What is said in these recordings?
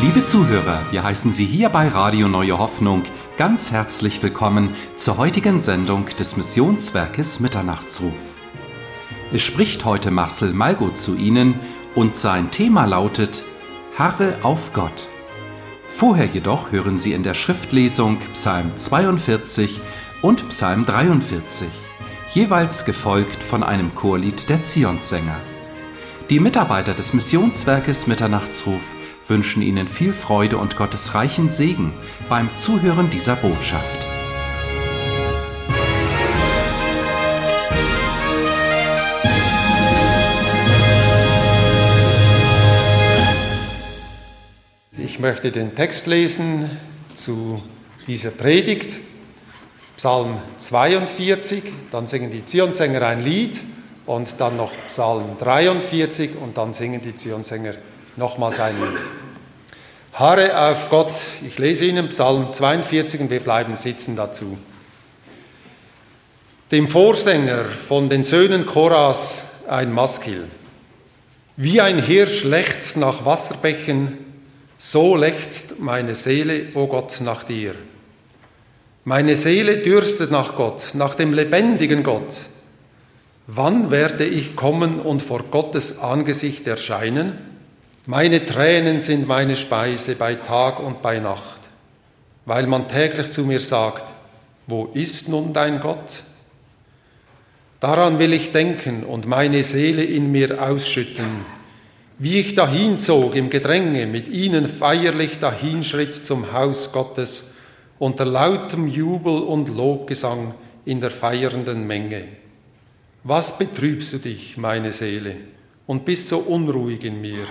Liebe Zuhörer, wir heißen Sie hier bei Radio Neue Hoffnung ganz herzlich willkommen zur heutigen Sendung des Missionswerkes Mitternachtsruf. Es spricht heute Marcel Malgo zu Ihnen und sein Thema lautet Harre auf Gott. Vorher jedoch hören Sie in der Schriftlesung Psalm 42 und Psalm 43, jeweils gefolgt von einem Chorlied der Zionssänger. Die Mitarbeiter des Missionswerkes Mitternachtsruf wünschen Ihnen viel Freude und Gottes reichen Segen beim Zuhören dieser Botschaft. Ich möchte den Text lesen zu dieser Predigt, Psalm 42, dann singen die Zionssänger ein Lied und dann noch Psalm 43 und dann singen die Zionssänger nochmals ein Lied. Harre auf Gott. Ich lese Ihnen Psalm 42 und wir bleiben sitzen dazu. Dem Vorsänger von den Söhnen Koras ein Maskil. Wie ein Hirsch lechzt nach Wasserbächen, so lechzt meine Seele, o Gott, nach dir. Meine Seele dürstet nach Gott, nach dem lebendigen Gott. Wann werde ich kommen und vor Gottes Angesicht erscheinen? Meine Tränen sind meine Speise bei Tag und bei Nacht, weil man täglich zu mir sagt, wo ist nun dein Gott? Daran will ich denken und meine Seele in mir ausschütten, wie ich dahinzog im Gedränge, mit ihnen feierlich dahinschritt zum Haus Gottes, unter lautem Jubel und Lobgesang in der feiernden Menge. Was betrübst du dich, meine Seele, und bist so unruhig in mir?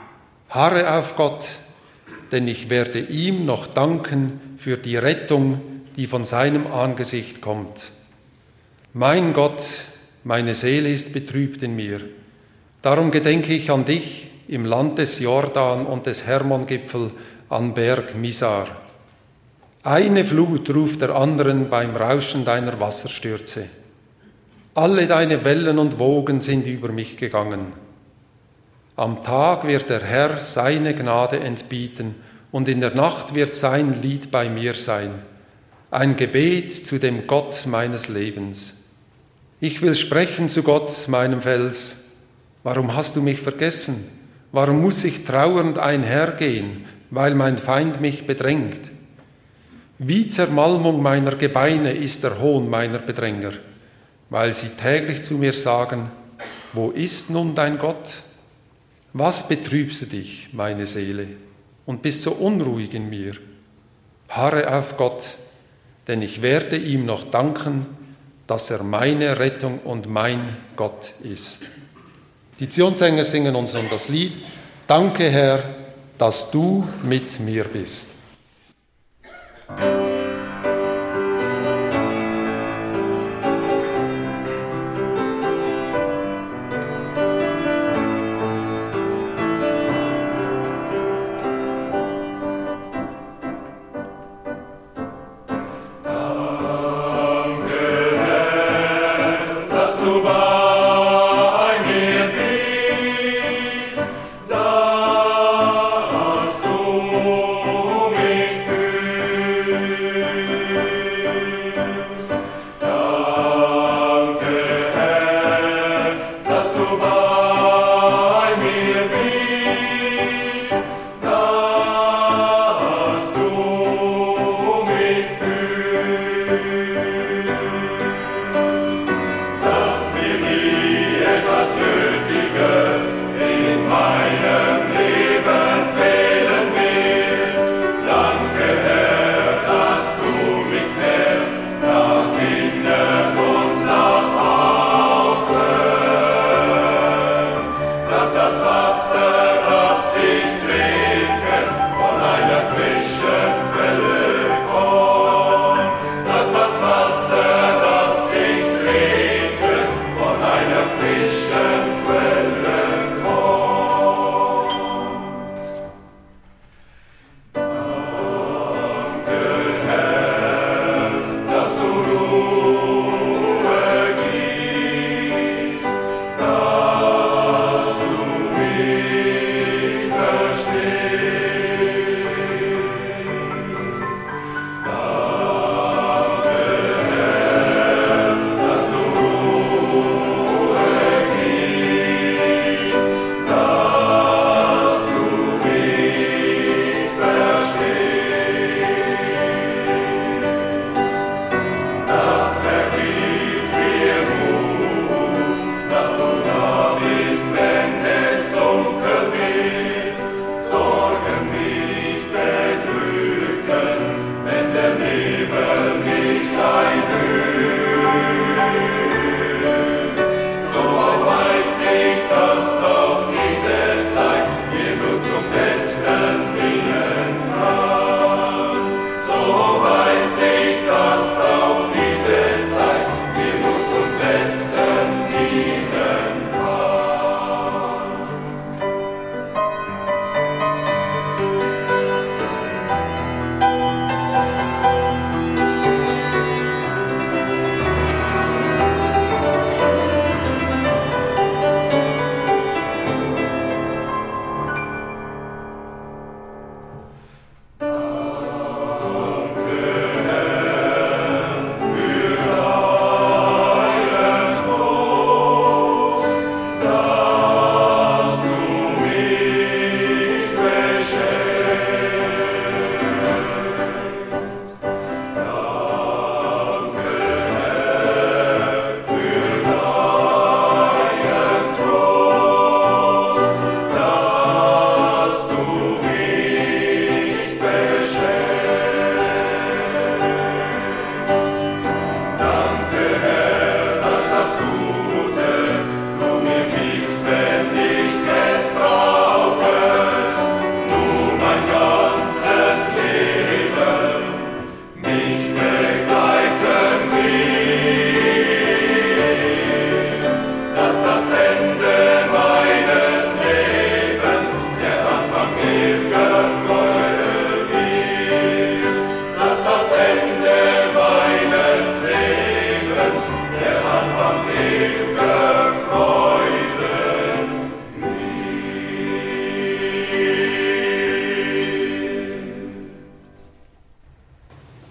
Harre auf Gott, denn ich werde ihm noch danken für die Rettung, die von seinem Angesicht kommt. Mein Gott, meine Seele ist betrübt in mir. Darum gedenke ich an dich im Land des Jordan und des Hermongipfel an Berg Misar. Eine Flut ruft der anderen beim Rauschen deiner Wasserstürze. Alle deine Wellen und Wogen sind über mich gegangen. Am Tag wird der Herr seine Gnade entbieten und in der Nacht wird sein Lied bei mir sein, ein Gebet zu dem Gott meines Lebens. Ich will sprechen zu Gott, meinem Fels. Warum hast du mich vergessen? Warum muss ich trauernd einhergehen, weil mein Feind mich bedrängt? Wie Zermalmung meiner Gebeine ist der Hohn meiner Bedränger, weil sie täglich zu mir sagen, wo ist nun dein Gott? Was betrübst du dich, meine Seele, und bist so unruhig in mir? Harre auf Gott, denn ich werde ihm noch danken, dass er meine Rettung und mein Gott ist. Die Zionssänger singen uns nun das Lied, Danke, Herr, dass du mit mir bist. Dass du mich fühlst.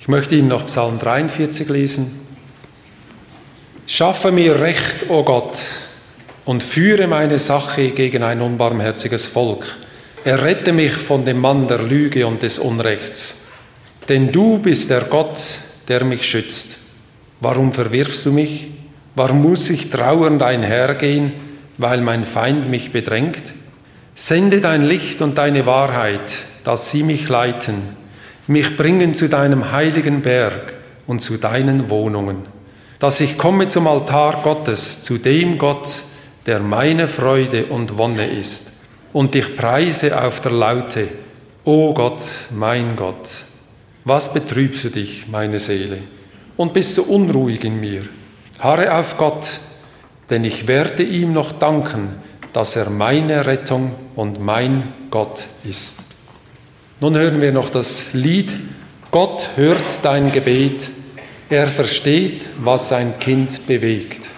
Ich möchte Ihnen noch Psalm 43 lesen. Schaffe mir Recht, o Gott, und führe meine Sache gegen ein unbarmherziges Volk. Errette mich von dem Mann der Lüge und des Unrechts. Denn du bist der Gott, der mich schützt. Warum verwirfst du mich? Warum muss ich trauernd einhergehen, weil mein Feind mich bedrängt? Sende dein Licht und deine Wahrheit, dass sie mich leiten, mich bringen zu deinem heiligen Berg und zu deinen Wohnungen, dass ich komme zum Altar Gottes, zu dem Gott, der meine Freude und Wonne ist, und dich preise auf der Laute, o Gott, mein Gott. Was betrübst du dich, meine Seele, und bist so unruhig in mir? Harre auf Gott, denn ich werde ihm noch danken, dass er meine Rettung und mein Gott ist. Nun hören wir noch das Lied Gott hört dein Gebet, er versteht, was sein Kind bewegt.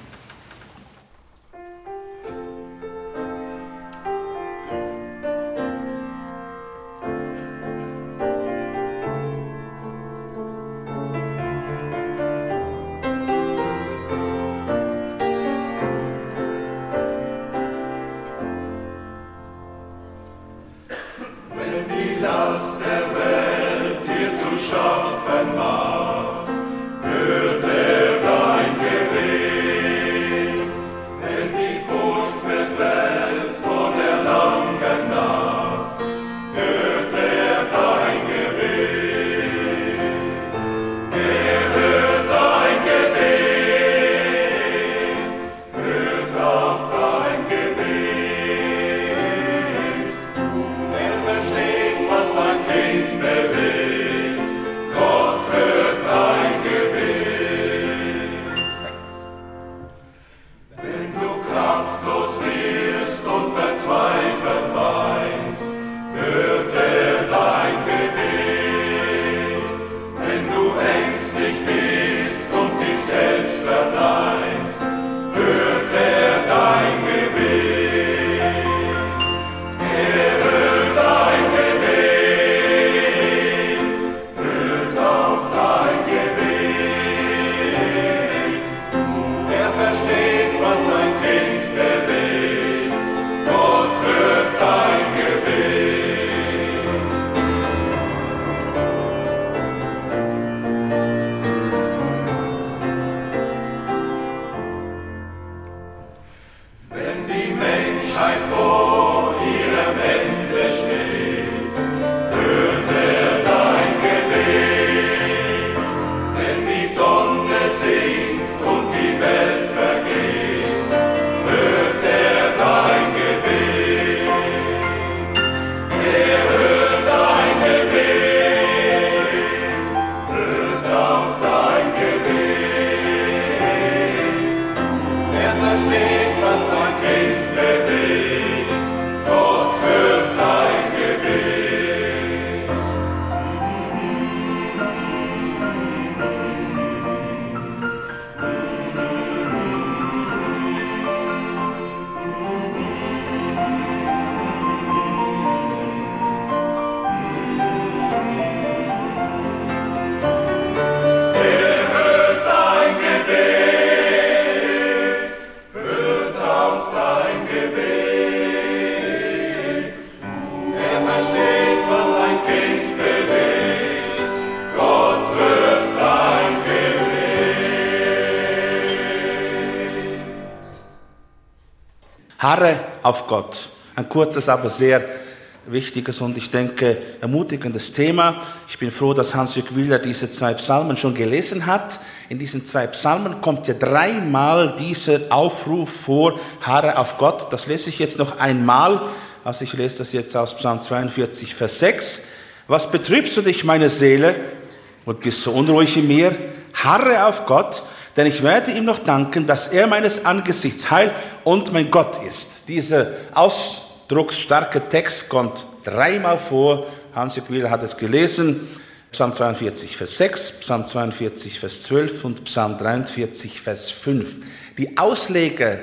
Harre auf Gott. Ein kurzes, aber sehr wichtiges und ich denke ermutigendes Thema. Ich bin froh, dass Hans-Jürg Willer diese 2 Psalmen schon gelesen hat. In diesen 2 Psalmen kommt ja 3-mal dieser Aufruf vor, Harre auf Gott. Das lese ich jetzt noch einmal. Also ich lese das jetzt aus Psalm 42, Vers 6. Was betrübst du dich, meine Seele, und bist so unruhig in mir? Harre auf Gott, denn ich werde ihm noch danken, dass er meines Angesichts Heil und mein Gott ist. Dieser ausdrucksstarke Text kommt 3-mal vor. Hans-Jürg Willer hat es gelesen. Psalm 42, Vers 6, Psalm 42, Vers 12 und Psalm 43, Vers 5. Die Ausleger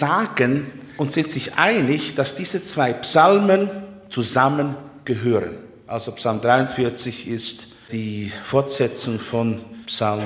sagen und sind sich einig, dass diese 2 Psalmen zusammengehören. Also Psalm 43 ist die Fortsetzung von Psalm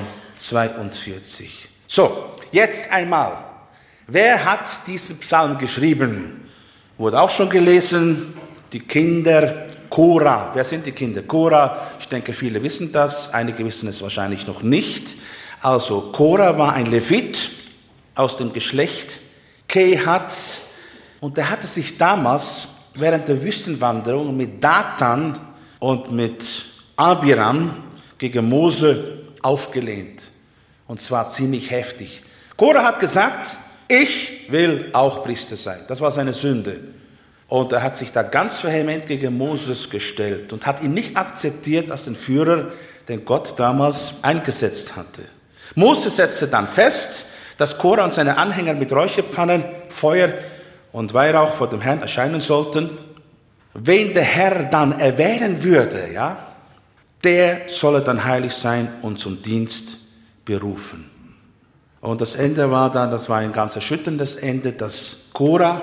42. So, jetzt einmal. Wer hat diesen Psalm geschrieben? Wurde auch schon gelesen. Die Kinder Korah. Wer sind die Kinder Korah? Ich denke, viele wissen das. Einige wissen es wahrscheinlich noch nicht. Also, Korah war ein Levit aus dem Geschlecht Kehat. Und der hatte sich damals während der Wüstenwanderung mit Dathan und mit Abiram gegen Mose aufgelehnt. Und zwar ziemlich heftig. Korah hat gesagt, ich will auch Priester sein. Das war seine Sünde. Und er hat sich da ganz vehement gegen Moses gestellt und hat ihn nicht akzeptiert als den Führer, den Gott damals eingesetzt hatte. Mose setzte dann fest, dass Korah und seine Anhänger mit Räucherpfannen, Feuer und Weihrauch vor dem Herrn erscheinen sollten. Wen der Herr dann erwählen würde, ja, der solle dann heilig sein und zum Dienst berufen. Und das Ende war dann, das war ein ganz erschütterndes Ende, dass Korah,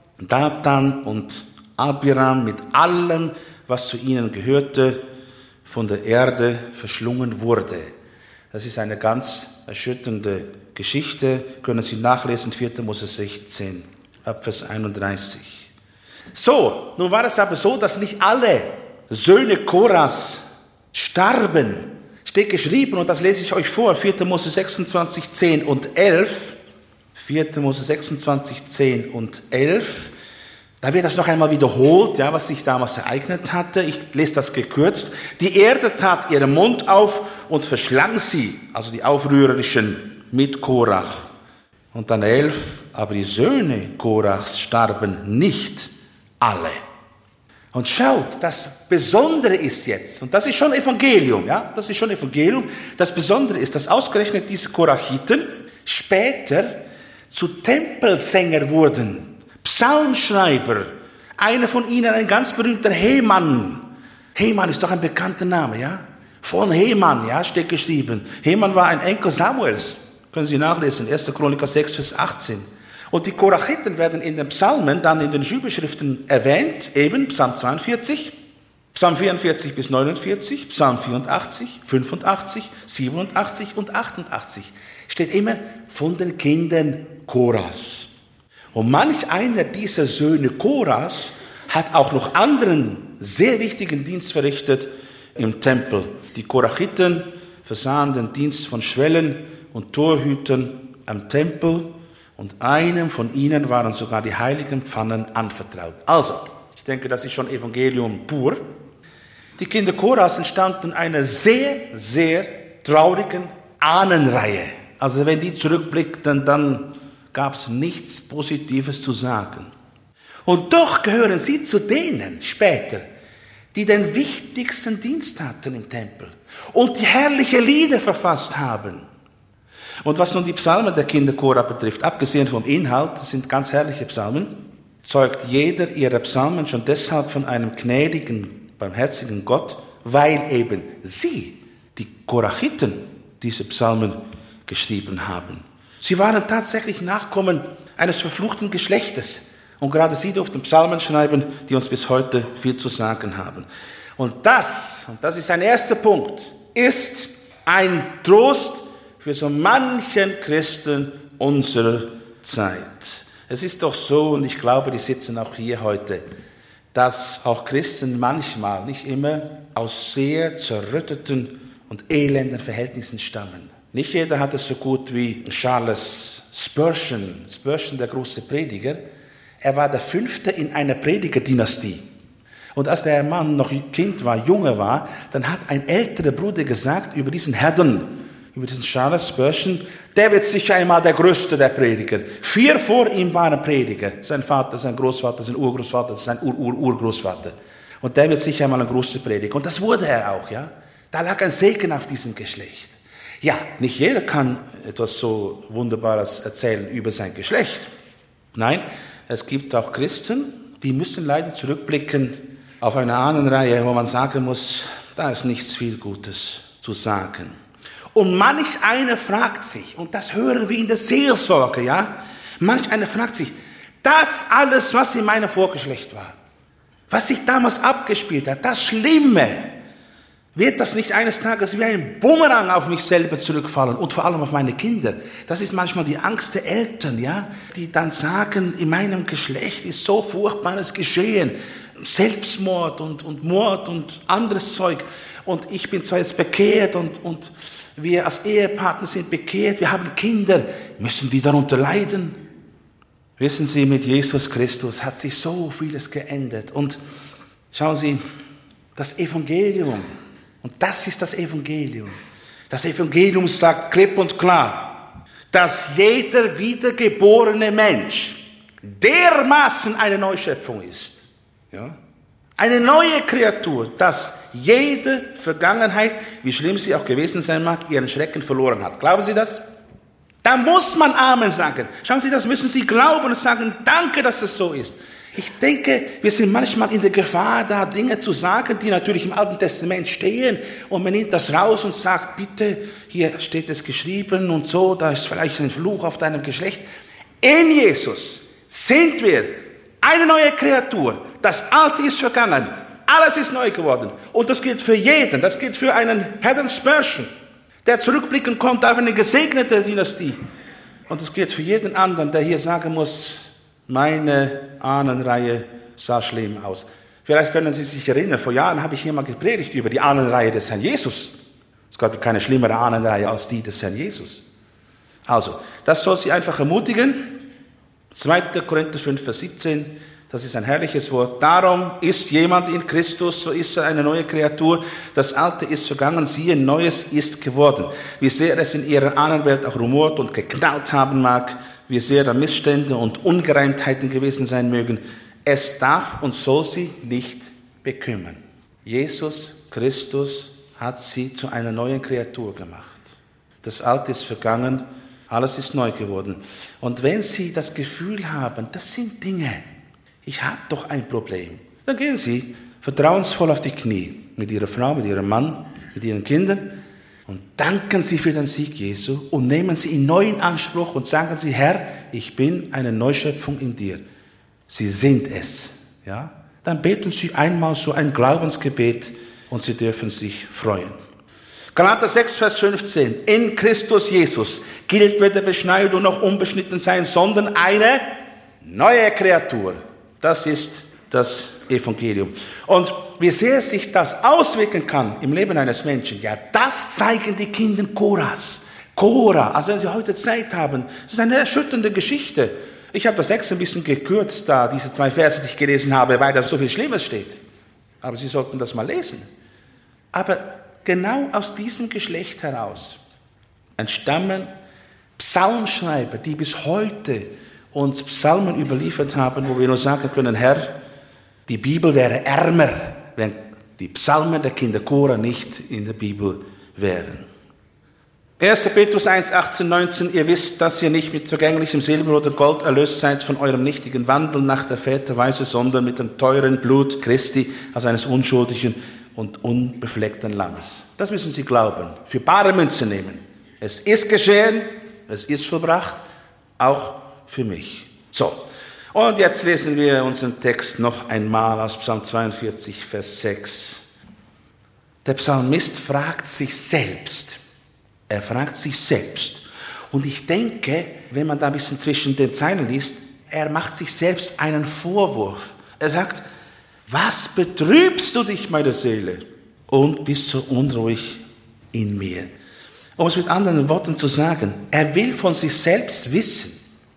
Dathan und Abiram mit allem, was zu ihnen gehörte, von der Erde verschlungen wurde. Das ist eine ganz erschütternde Geschichte, können Sie nachlesen, 4. Mose 16, ab Vers 31. So, nun war es aber so, dass nicht alle Söhne Korahs starben. Steht geschrieben, und das lese ich euch vor, 4. Mose 26, 10 und 11. 4. Mose 26, 10 und 11. Da wird das noch einmal wiederholt, ja, was sich damals ereignet hatte. Ich lese das gekürzt. Die Erde tat ihren Mund auf und verschlang sie, also die Aufrührerischen, mit Korach. Und dann 11, aber die Söhne Korachs starben nicht alle. Und schaut, das Besondere ist jetzt, und das ist schon Evangelium, ja, das ist schon Evangelium, das Besondere ist, dass ausgerechnet diese Korachiten später zu Tempelsänger wurden. Psalmschreiber, einer von ihnen, ein ganz berühmter Heman. Heman ist doch ein bekannter Name, ja? Von Heman, ja, steht geschrieben. Heman war ein Enkel Samuels. Können Sie nachlesen, 1. Chroniker 6, Vers 18. Und die Korachiten werden in den Psalmen, dann in den Schülbeschriften erwähnt, eben Psalm 42, Psalm 44 bis 49, Psalm 84, 85, 87 und 88. Steht immer von den Kindern Korahs. Und manch einer dieser Söhne Korahs hat auch noch anderen sehr wichtigen Dienst verrichtet im Tempel. Die Korachiten versahen den Dienst von Schwellen und Torhütern am Tempel und einem von ihnen waren sogar die heiligen Pfannen anvertraut. Also, ich denke, das ist schon Evangelium pur. Die Kinder Korahs entstammten einer sehr, sehr traurigen Ahnenreihe. Also wenn die zurückblickten, dann gab es nichts Positives zu sagen. Und doch gehören sie zu denen später, die den wichtigsten Dienst hatten im Tempel und die herrliche Lieder verfasst haben. Und was nun die Psalmen der Kinder Korah betrifft, abgesehen vom Inhalt, das sind ganz herrliche Psalmen, zeugt jeder ihrer Psalmen schon deshalb von einem gnädigen, barmherzigen Gott, weil eben sie, die Korachiten, diese Psalmen geschrieben haben. Sie waren tatsächlich Nachkommen eines verfluchten Geschlechtes. Und gerade sie durften Psalmen schreiben, die uns bis heute viel zu sagen haben. Und das ist ein erster Punkt, ist ein Trost für so manchen Christen unserer Zeit. Es ist doch so, und ich glaube, die sitzen auch hier heute, dass auch Christen manchmal, nicht immer, aus sehr zerrütteten und elenden Verhältnissen stammen. Nicht jeder hat es so gut wie Charles Spurgeon. Spurgeon, der große Prediger. Er war der 5. in einer Predigerdynastie. Und als der Mann noch Kind war, Junge war, dann hat ein älterer Bruder gesagt über diesen Herrn, über diesen Charles Spurgeon, der wird sicher einmal der größte der Prediger. 4 vor ihm waren Prediger. Sein Vater, sein Großvater, sein Urgroßvater, sein Urgroßvater. Und der wird sicher einmal ein großer Prediger. Und das wurde er auch, ja. Da lag ein Segen auf diesem Geschlecht. Ja, nicht jeder kann etwas so Wunderbares erzählen über sein Geschlecht. Nein, es gibt auch Christen, die müssen leider zurückblicken auf eine Ahnenreihe, wo man sagen muss, da ist nichts viel Gutes zu sagen. Und manch einer fragt sich, und das hören wir in der Seelsorge, ja, manch einer fragt sich, das alles, was in meinem Vorgeschlecht war, was sich damals abgespielt hat, das Schlimme, Wird das nicht eines Tages wie ein Bumerang auf mich selber zurückfallen und vor allem auf meine Kinder? Das ist manchmal die Angst der Eltern, ja, die dann sagen, in meinem Geschlecht ist so Furchtbares geschehen. Selbstmord und Mord und anderes Zeug. Und ich bin zwar jetzt bekehrt und wir als Ehepartner sind bekehrt, wir haben Kinder. Müssen die darunter leiden? Wissen Sie, mit Jesus Christus hat sich so vieles geändert. Und schauen Sie, das Evangelium, und das ist das Evangelium. Das Evangelium sagt klipp und klar, dass jeder wiedergeborene Mensch dermaßen eine Neuschöpfung ist. Ja? Eine neue Kreatur, dass jede Vergangenheit, wie schlimm sie auch gewesen sein mag, ihren Schrecken verloren hat. Glauben Sie das? Da muss man Amen sagen. Schauen Sie, das müssen Sie glauben und sagen, danke, dass es so ist. Ich denke, wir sind manchmal in der Gefahr, da Dinge zu sagen, die natürlich im Alten Testament stehen. Und man nimmt das raus und sagt, bitte, hier steht es geschrieben und so, da ist vielleicht ein Fluch auf deinem Geschlecht. In Jesus sind wir eine neue Kreatur. Das Alte ist vergangen. Alles ist neu geworden. Und das gilt für jeden. Das gilt für einen Haddon Spurgeon, der zurückblicken konnte auf eine gesegnete Dynastie. Und das gilt für jeden anderen, der hier sagen muss, meine Ahnenreihe sah schlimm aus. Vielleicht können Sie sich erinnern, vor Jahren habe ich hier mal gepredigt über die Ahnenreihe des Herrn Jesus. Es gab keine schlimmere Ahnenreihe als die des Herrn Jesus. Also, das soll Sie einfach ermutigen. 2. Korinther 5, Vers 17, das ist ein herrliches Wort. Darum ist jemand in Christus, so ist er eine neue Kreatur. Das Alte ist vergangen, siehe, Neues ist geworden. Wie sehr es in ihrer Ahnenwelt auch rumort und geknallt haben mag, wie sehr da Missstände und Ungereimtheiten gewesen sein mögen, es darf und soll sie nicht bekümmern. Jesus Christus hat sie zu einer neuen Kreatur gemacht. Das Alte ist vergangen, alles ist neu geworden. Und wenn Sie das Gefühl haben, das sind Dinge, ich habe doch ein Problem, dann gehen Sie vertrauensvoll auf die Knie mit Ihrer Frau, mit Ihrem Mann, mit Ihren Kindern und danken Sie für den Sieg Jesu und nehmen Sie ihn neu in Anspruch und sagen Sie, Herr, ich bin eine Neuschöpfung in dir. Sie sind es. Ja? Dann beten Sie einmal so ein Glaubensgebet und Sie dürfen sich freuen. Galater 6, Vers 15. In Christus Jesus gilt weder Beschneidung noch unbeschnitten sein, sondern eine neue Kreatur. Das ist das Evangelium. Und wie sehr sich das auswirken kann im Leben eines Menschen, ja, das zeigen die Kinder Korahs. Korah, also wenn Sie heute Zeit haben, das ist eine erschütternde Geschichte. Ich habe das 6 ein bisschen gekürzt, da diese 2 Verse, die ich gelesen habe, weil da so viel Schlimmes steht. Aber Sie sollten das mal lesen. Aber genau aus diesem Geschlecht heraus entstammen Psalmschreiber, die bis heute uns Psalmen überliefert haben, wo wir nur sagen können, Herr, die Bibel wäre ärmer, wenn die Psalmen der Kinder Korah nicht in der Bibel wären. 1. Petrus 1, 18, 19, ihr wisst, dass ihr nicht mit vergänglichem Silber oder Gold erlöst seid von eurem nichtigen Wandel nach der Väterweise, sondern mit dem teuren Blut Christi, als eines unschuldigen und unbefleckten Lammes. Das müssen Sie glauben, für bare Münze nehmen. Es ist geschehen, es ist vollbracht, auch für mich. So, und jetzt lesen wir unseren Text noch einmal aus Psalm 42, Vers 6. Der Psalmist fragt sich selbst. Er fragt sich selbst. Und ich denke, wenn man da ein bisschen zwischen den Zeilen liest, er macht sich selbst einen Vorwurf. Er sagt, was betrübst du dich, meine Seele, und bist so unruhig in mir? Um es mit anderen Worten zu sagen, er will von sich selbst wissen,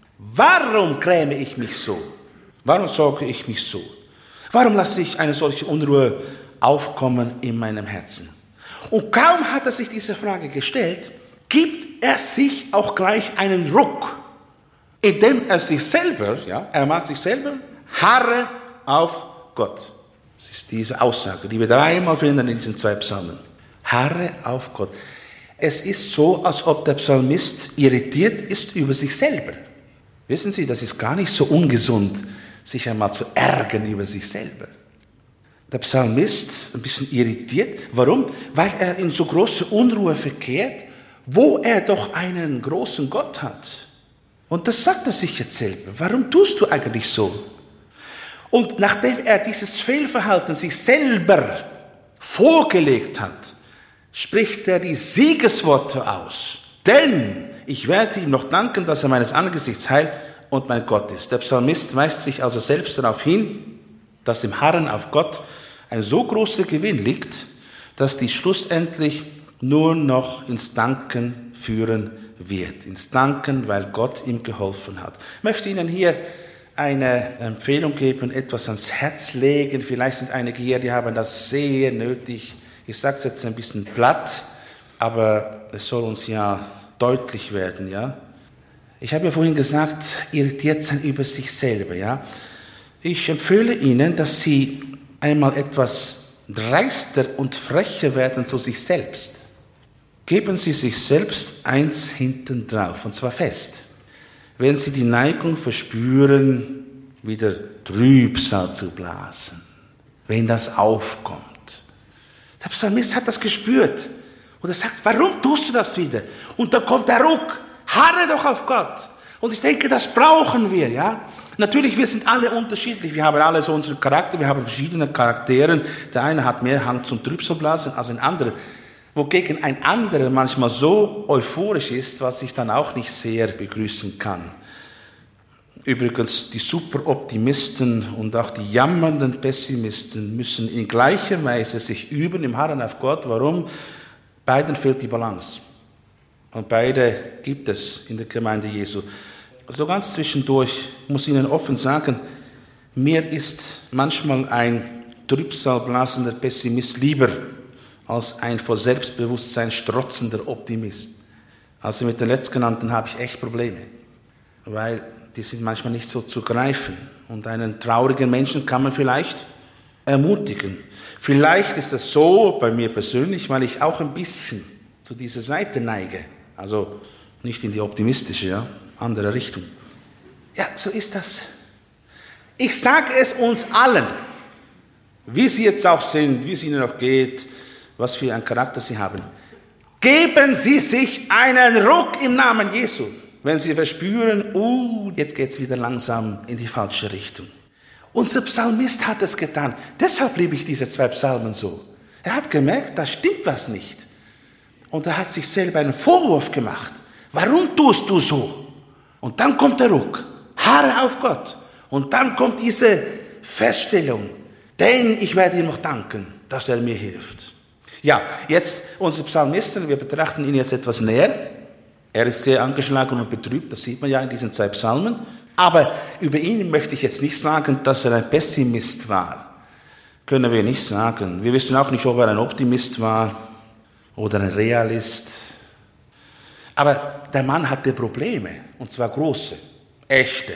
warum gräme ich mich so? Warum sorge ich mich so? Warum lasse ich eine solche Unruhe aufkommen in meinem Herzen? Und kaum hat er sich diese Frage gestellt, gibt er sich auch gleich einen Ruck, indem er sich selber, ja, er macht sich selber, harre auf Gott. Das ist diese Aussage, die wir 3-mal finden in diesen 2 Psalmen. Harre auf Gott. Es ist so, als ob der Psalmist irritiert ist über sich selber. Wissen Sie, das ist gar nicht so ungesund, sich einmal zu ärgern über sich selber. Der Psalmist ein bisschen irritiert. Warum? Weil er in so große Unruhe verkehrt, wo er doch einen großen Gott hat. Und das sagt er sich jetzt selber. Warum tust du eigentlich so? Und nachdem er dieses Fehlverhalten sich selber vorgelegt hat, spricht er die Siegesworte aus. Denn ich werde ihm noch danken, dass er meines Angesichts Heil und mein Gott ist. Der Psalmist weist sich also selbst darauf hin, dass im Harren auf Gott ein so großer Gewinn liegt, dass dies schlussendlich nur noch ins Danken führen wird. Ins Danken, weil Gott ihm geholfen hat. Ich möchte Ihnen hier eine Empfehlung geben, etwas ans Herz legen. Vielleicht sind einige hier, die haben das sehr nötig. Ich sage es jetzt ein bisschen platt, aber es soll uns ja deutlich werden, ja. Ich habe ja vorhin gesagt, irritiert sein über sich selber, ja. Ich empfehle Ihnen, dass Sie einmal etwas dreister und frecher werden zu sich selbst. Geben Sie sich selbst eins hinten drauf, und zwar fest. Wenn Sie die Neigung verspüren, wieder Trübsal zu blasen, wenn das aufkommt. Der Psalmist hat das gespürt und er sagt, warum tust du das wieder? Und dann kommt der Ruck, harre doch auf Gott. Und ich denke, das brauchen wir, ja. Natürlich, wir sind alle unterschiedlich, wir haben alle so unseren Charakter, wir haben verschiedene Charaktere. Der eine hat mehr Hang zum Trübsalblasen als ein anderer. Wogegen ein anderer manchmal so euphorisch ist, was ich dann auch nicht sehr begrüßen kann. Übrigens, die Superoptimisten und auch die jammernden Pessimisten müssen in gleicher Weise sich üben im Harren auf Gott. Warum? Beiden fehlt die Balance. Und beide gibt es in der Gemeinde Jesu. So ganz zwischendurch muss ich Ihnen offen sagen, mir ist manchmal ein trübsalblasender Pessimist lieber als ein vor Selbstbewusstsein strotzender Optimist. Also mit den Letztgenannten habe ich echt Probleme, weil die sind manchmal nicht so zu greifen. Und einen traurigen Menschen kann man vielleicht ermutigen. Vielleicht ist das so bei mir persönlich, weil ich auch ein bisschen zu dieser Seite neige. Also nicht in die optimistische, ja, andere Richtung. Ja, so ist das. Ich sage es uns allen, wie Sie jetzt auch sind, wie es Ihnen auch geht, was für einen Charakter Sie haben. Geben Sie sich einen Ruck im Namen Jesu, wenn Sie verspüren, jetzt geht es wieder langsam in die falsche Richtung. Unser Psalmist hat es getan. Deshalb liebe ich diese 2 Psalmen so. Er hat gemerkt, da stimmt was nicht. Und er hat sich selber einen Vorwurf gemacht. Warum tust du so? Und dann kommt der Ruck. Harre auf Gott. Und dann kommt diese Feststellung. Denn ich werde ihm noch danken, dass er mir hilft. Ja, jetzt unser Psalmisten, wir betrachten ihn jetzt etwas näher. Er ist sehr angeschlagen und betrübt, das sieht man ja in diesen 2 Psalmen. Aber über ihn möchte ich jetzt nicht sagen, dass er ein Pessimist war. Können wir nicht sagen. Wir wissen auch nicht, ob er ein Optimist war oder ein Realist. Aber der Mann hatte Probleme, und zwar große, echte.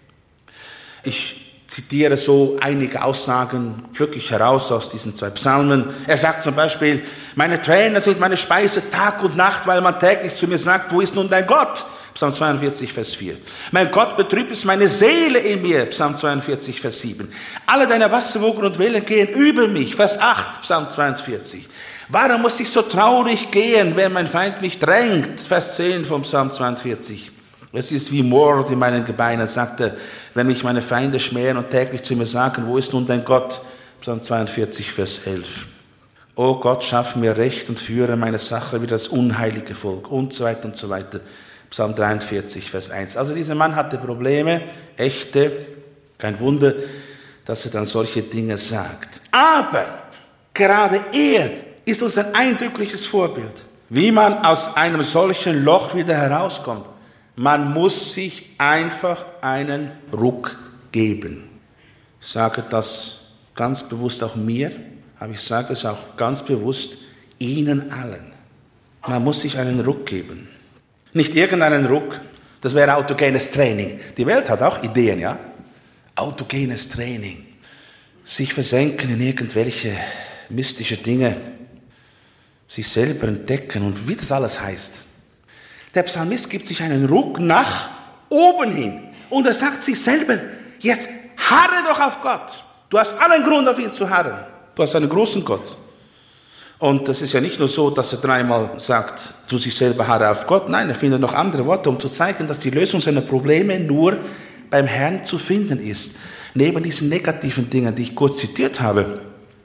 Ich zitiere so einige Aussagen, pflücke ich heraus aus diesen 2 Psalmen. Er sagt zum Beispiel, meine Tränen sind meine Speise Tag und Nacht, weil man täglich zu mir sagt, wo ist nun dein Gott? Psalm 42, Vers 4. Mein Gott, betrübt ist meine Seele in mir, Psalm 42, Vers 7. Alle deine Wasserwogen und Wellen gehen über mich, Vers 8, Psalm 42. Warum muss ich so traurig gehen, wenn mein Feind mich drängt, Vers 10 vom Psalm 42. Es ist wie Mord in meinen Gebeinen, sagt er, wenn mich meine Feinde schmähen und täglich zu mir sagen, wo ist nun dein Gott? Psalm 42, Vers 11. O Gott, schaff mir Recht und führe meine Sache wie das unheilige Volk und so weiter und so weiter. Psalm 43, Vers 1. Also dieser Mann hatte Probleme, echte, kein Wunder, dass er dann solche Dinge sagt. Aber gerade er ist uns ein eindrückliches Vorbild, wie man aus einem solchen Loch wieder herauskommt. Man muss sich einfach einen Ruck geben. Ich sage das ganz bewusst auch mir, aber ich sage es auch ganz bewusst Ihnen allen. Man muss sich einen Ruck geben. Nicht irgendeinen Ruck, das wäre autogenes Training. Die Welt hat auch Ideen, ja? Autogenes Training. Sich versenken in irgendwelche mystische Dinge, sich selber entdecken und wie das alles heißt. Der Psalmist gibt sich einen Ruck nach oben hin und er sagt sich selber, jetzt harre doch auf Gott. Du hast allen Grund, auf ihn zu harren. Du hast einen großen Gott. Und das ist ja nicht nur so, dass er 3-mal sagt, zu sich selber harre auf Gott. Nein, er findet noch andere Worte, um zu zeigen, dass die Lösung seiner Probleme nur beim Herrn zu finden ist. Neben diesen negativen Dingen, die ich kurz zitiert habe.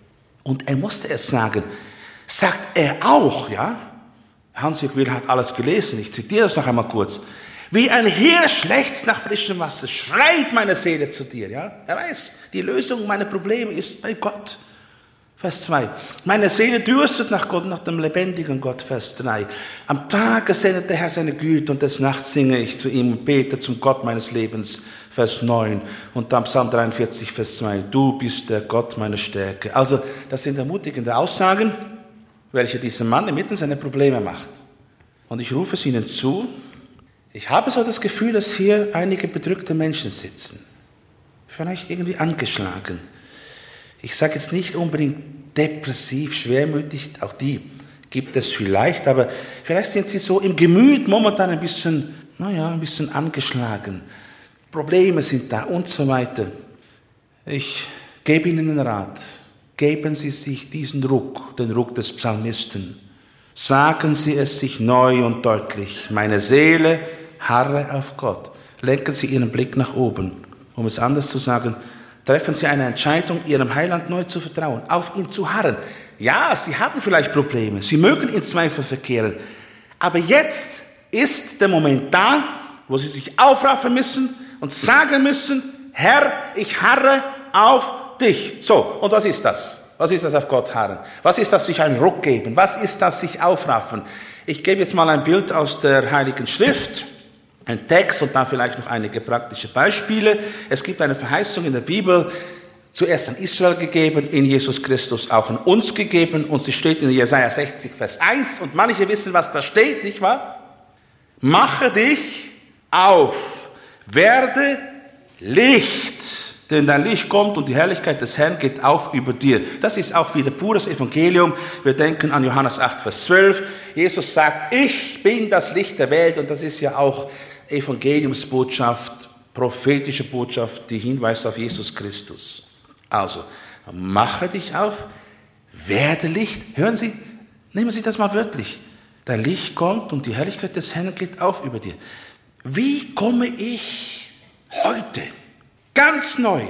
Und er musste es sagen. Sagt er auch, ja? Hans-Jörg Willer hat alles gelesen, ich zitiere das noch einmal kurz. Wie ein Hirsch lechzt nach frischem Wasser, schreit meine Seele zu dir. Ja? Er weiß, die Lösung meiner Probleme ist bei Gott. Vers 2. Meine Seele dürstet nach Gott, nach dem lebendigen Gott. Vers 3. Am Tage sendet der Herr seine Güte und des Nachts singe ich zu ihm und bete zum Gott meines Lebens. Vers 9. Und dann Psalm 43, Vers 2. Du bist der Gott meiner Stärke. Also das sind ermutigende Aussagen, welche dieser Mann inmitten seiner Probleme macht. Und ich rufe es Ihnen zu. Ich habe so das Gefühl, dass hier einige bedrückte Menschen sitzen. Vielleicht irgendwie angeschlagen. Ich sage jetzt nicht unbedingt depressiv, schwermütig, auch die gibt es vielleicht, aber vielleicht sind sie so im Gemüt momentan ein bisschen angeschlagen. Probleme sind da und so weiter. Ich gebe Ihnen einen Rat. Geben Sie sich diesen Ruck, den Ruck des Psalmisten. Sagen Sie es sich neu und deutlich. Meine Seele harre auf Gott. Lenken Sie Ihren Blick nach oben. Um es anders zu sagen, treffen Sie eine Entscheidung, Ihrem Heiland neu zu vertrauen, auf ihn zu harren. Ja, Sie haben vielleicht Probleme, Sie mögen in Zweifel verkehren, aber jetzt ist der Moment da, wo Sie sich aufraffen müssen und sagen müssen, Herr, ich harre auf dich. So, und was ist das? Was ist das auf Gott harren? Was ist das sich einen Ruck geben? Was ist das sich aufraffen? Ich gebe jetzt mal ein Bild aus der Heiligen Schrift. Ein Text und dann vielleicht noch einige praktische Beispiele. Es gibt eine Verheißung in der Bibel, zuerst an Israel gegeben, in Jesus Christus auch an uns gegeben. Und sie steht in Jesaja 60, Vers 1. Und manche wissen, was da steht, nicht wahr? Mache dich auf, werde Licht, denn dein Licht kommt und die Herrlichkeit des Herrn geht auf über dir. Das ist auch wieder pures Evangelium. Wir denken an Johannes 8, Vers 12. Jesus sagt, ich bin das Licht der Welt. Und das ist ja auch Evangeliumsbotschaft, prophetische Botschaft, die hinweist auf Jesus Christus. Also, mache dich auf, werde Licht. Hören Sie, nehmen Sie das mal wörtlich. Dein Licht kommt und die Herrlichkeit des Herrn geht auf über dir. Wie komme ich heute ganz neu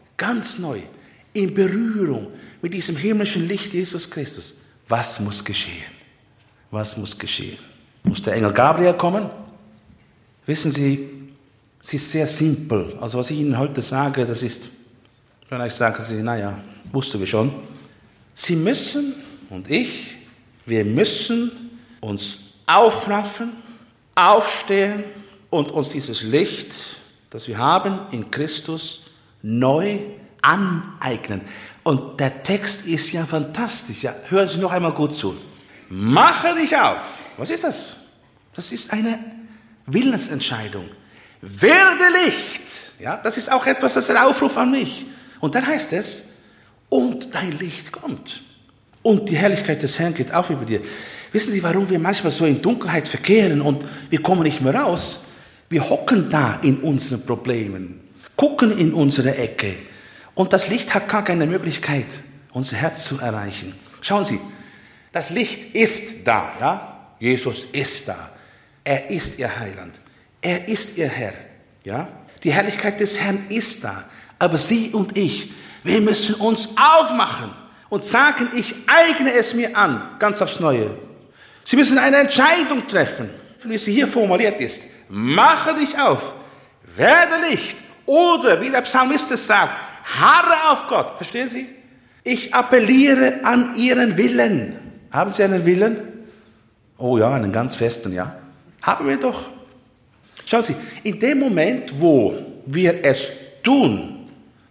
in Berührung mit diesem himmlischen Licht Jesus Christus? Was muss geschehen? Was muss geschehen? Muss der Engel Gabriel kommen? Wissen Sie, es ist sehr simpel. Also was ich Ihnen heute sage, das ist, vielleicht sagen Sie, naja, wussten wir schon. Sie müssen und wir müssen uns aufraffen, aufstehen und uns dieses Licht, das wir haben in Christus, neu aneignen. Und der Text ist ja fantastisch. Ja, hören Sie noch einmal gut zu. Mache dich auf. Was ist das? Das ist eine Willensentscheidung. Werde Licht. Ja, das ist auch etwas, das ist ein Aufruf an mich. Und dann heißt es, und dein Licht kommt. Und die Herrlichkeit des Herrn geht auf über dir. Wissen Sie, warum wir manchmal so in Dunkelheit verkehren und wir kommen nicht mehr raus? Wir hocken da in unseren Problemen, gucken in unsere Ecke. Und das Licht hat gar keine Möglichkeit, unser Herz zu erreichen. Schauen Sie, das Licht ist da. Ja? Jesus ist da. Er ist Ihr Heiland. Er ist Ihr Herr. Ja? Die Herrlichkeit des Herrn ist da. Aber Sie und ich, wir müssen uns aufmachen und sagen, ich eigne es mir an, ganz aufs Neue. Sie müssen eine Entscheidung treffen, wie sie hier formuliert ist. Mache dich auf, werde Licht. Oder, wie der Psalmist es sagt, harre auf Gott. Verstehen Sie? Ich appelliere an Ihren Willen. Haben Sie einen Willen? Oh ja, einen ganz festen, ja. Haben wir doch. Schauen Sie, in dem Moment, wo wir es tun,